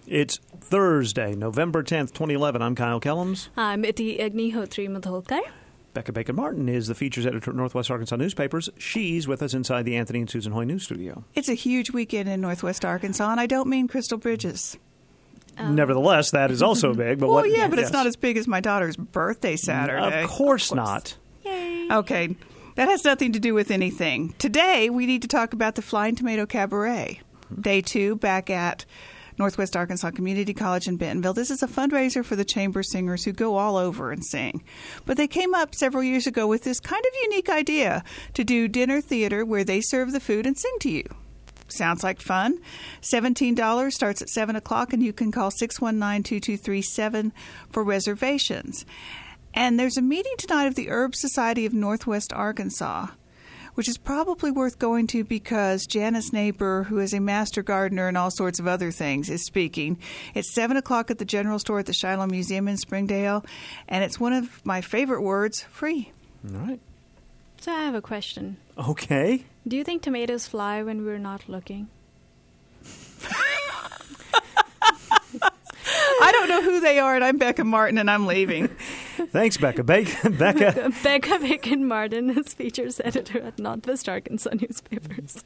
It's Thursday, November 10th, 2011. I'm Kyle Kellums. I'm Iti Agnihotri Madholkar. Becca Bacon-Martin is the features editor at Northwest Arkansas Newspapers. She's with us inside the Anthony and Susan Hoy News Studio. It's a huge weekend in Northwest Arkansas, and I don't mean Crystal Bridges. Nevertheless, that is also big. But it's not as big as my daughter's birthday Saturday. Of course not. Yay. Okay, that has nothing to do with anything. Today, we need to talk about the Flying Tomato Cabaret. Day 2, back at Northwest Arkansas Community College in Bentonville. This is a fundraiser for the chamber singers who go all over and sing. But they came up several years ago with this kind of unique idea to do dinner theater where they serve the food and sing to you. Sounds like fun. $17 starts at 7 o'clock, and you can call 619-2237 for reservations. And there's a meeting tonight of the Herb Society of Northwest Arkansas, which is probably worth going to because Janice Naper, who is a master gardener and all sorts of other things, is speaking. It's 7 o'clock at the General Store at the Shiloh Museum in Springdale, and it's one of my favorite words, free. All right. So I have a question. Okay. Do you think tomatoes fly when we're not looking? I don't know who they are, and I'm Becca Martin, and I'm leaving. Thanks, Becca. Becca Bacon Martin is features editor at Northwest Arkansas Newspapers.